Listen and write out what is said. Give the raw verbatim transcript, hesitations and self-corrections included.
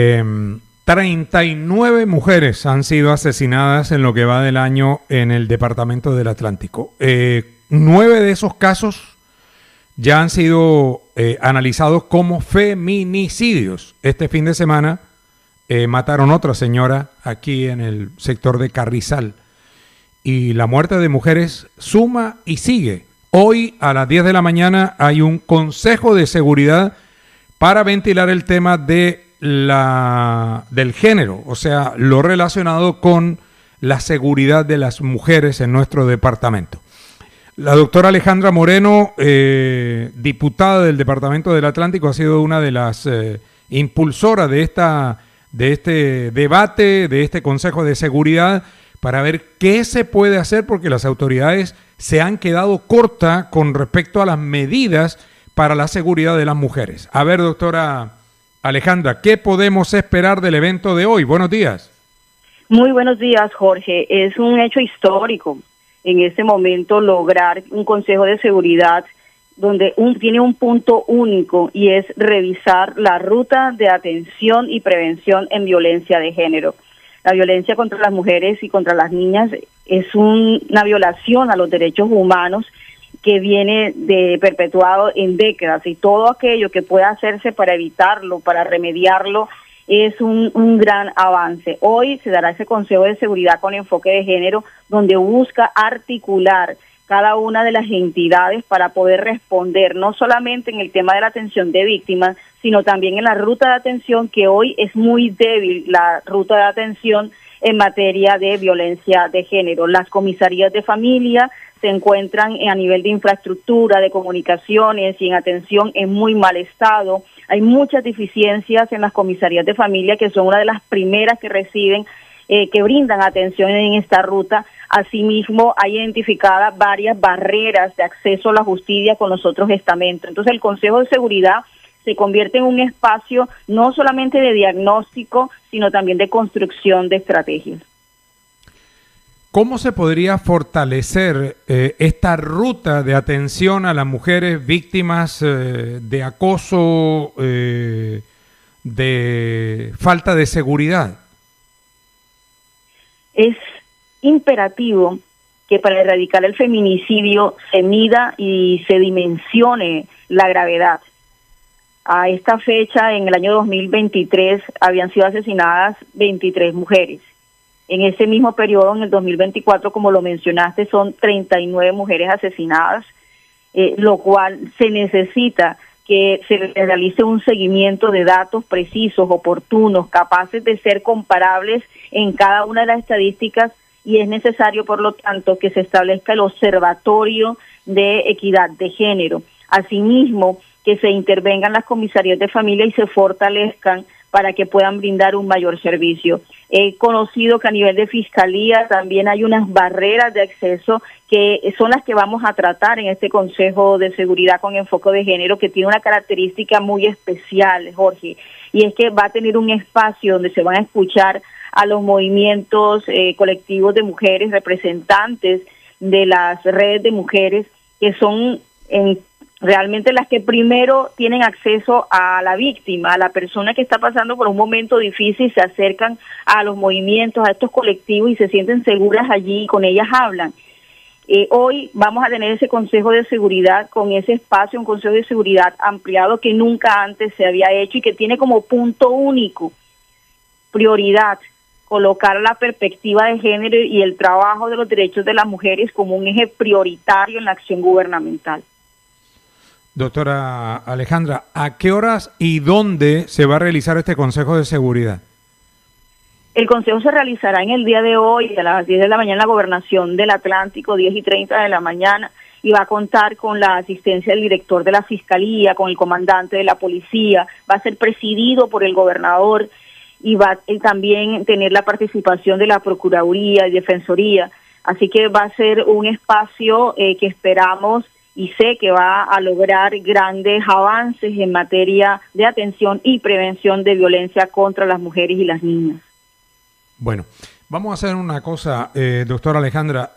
treinta y nueve mujeres han sido asesinadas en lo que va del año en el departamento del Atlántico. Eh, nueve de esos casos ya han sido eh, analizados como feminicidios. Este fin de semana eh, mataron otra señora aquí en el sector de Carrizal. Y la muerte de mujeres suma y sigue. Hoy a las diez de la mañana hay un consejo de seguridad para ventilar el tema de la, del género, o sea, lo relacionado con la seguridad de las mujeres en nuestro departamento. La doctora Alejandra Moreno, eh, diputada del Departamento del Atlántico, ha sido una de las eh, impulsoras de, esta, de este debate, de este Consejo de Seguridad, para ver qué se puede hacer, porque las autoridades se han quedado cortas con respecto a las medidas para la seguridad de las mujeres. A ver, doctora Alejandra, ¿qué podemos esperar del evento de hoy? Buenos días. Muy buenos días, Jorge. Es un hecho histórico en este momento lograr un Consejo de Seguridad donde un, tiene un punto único y es revisar la ruta de atención y prevención en violencia de género. La violencia contra las mujeres y contra las niñas es un, una violación a los derechos humanos que viene de perpetuado en décadas, y todo aquello que pueda hacerse para evitarlo, para remediarlo, es un, un gran avance. Hoy se dará ese Consejo de Seguridad con enfoque de género, donde busca articular cada una de las entidades para poder responder no solamente en el tema de la atención de víctimas, sino también en la ruta de atención, que hoy es muy débil, la ruta de atención en materia de violencia de género. Las comisarías de familia se encuentran a nivel de infraestructura, de comunicaciones y en atención en muy mal estado. Hay muchas deficiencias en las comisarías de familia, que son una de las primeras que reciben, eh, que brindan atención en esta ruta. Asimismo, hay identificadas varias barreras de acceso a la justicia con los otros estamentos. Entonces, el Consejo de Seguridad se convierte en un espacio no solamente de diagnóstico, sino también de construcción de estrategias. ¿Cómo se podría fortalecer eh, esta ruta de atención a las mujeres víctimas eh, de acoso, eh, de falta de seguridad? Es imperativo que para erradicar el feminicidio se mida y se dimensione la gravedad. A esta fecha, en el año dos mil veintitrés, habían sido asesinadas veintitrés mujeres. En ese mismo periodo, en el dos mil veinticuatro, como lo mencionaste, son treinta y nueve mujeres asesinadas, eh, lo cual se necesita que se realice un seguimiento de datos precisos, oportunos, capaces de ser comparables en cada una de las estadísticas, y es necesario, por lo tanto, que se establezca el Observatorio de Equidad de Género. Asimismo, que se intervengan las comisarías de familia y se fortalezcan para que puedan brindar un mayor servicio. He conocido que a nivel de fiscalía también hay unas barreras de acceso que son las que vamos a tratar en este Consejo de Seguridad con enfoque de género, que tiene una característica muy especial, Jorge, y es que va a tener un espacio donde se van a escuchar a los movimientos eh, colectivos de mujeres, representantes de las redes de mujeres, que son en realmente las que primero tienen acceso a la víctima, a la persona que está pasando por un momento difícil, se acercan a los movimientos, a estos colectivos y se sienten seguras allí y con ellas hablan. Eh, hoy vamos a tener ese Consejo de Seguridad con ese espacio, un Consejo de Seguridad ampliado que nunca antes se había hecho y que tiene como punto único, prioridad, colocar la perspectiva de género y el trabajo de los derechos de las mujeres como un eje prioritario en la acción gubernamental. Doctora Alejandra, ¿a qué horas y dónde se va a realizar este Consejo de Seguridad? El Consejo se realizará en el día de hoy, a las diez de la mañana, en la Gobernación del Atlántico, diez y treinta de la mañana, y va a contar con la asistencia del director de la Fiscalía, con el comandante de la Policía, va a ser presidido por el gobernador y va a también tener la participación de la Procuraduría y Defensoría. Así que va a ser un espacio eh, que esperamos y sé que va a lograr grandes avances en materia de atención y prevención de violencia contra las mujeres y las niñas. Bueno, vamos a hacer una cosa, eh, doctora Alejandra.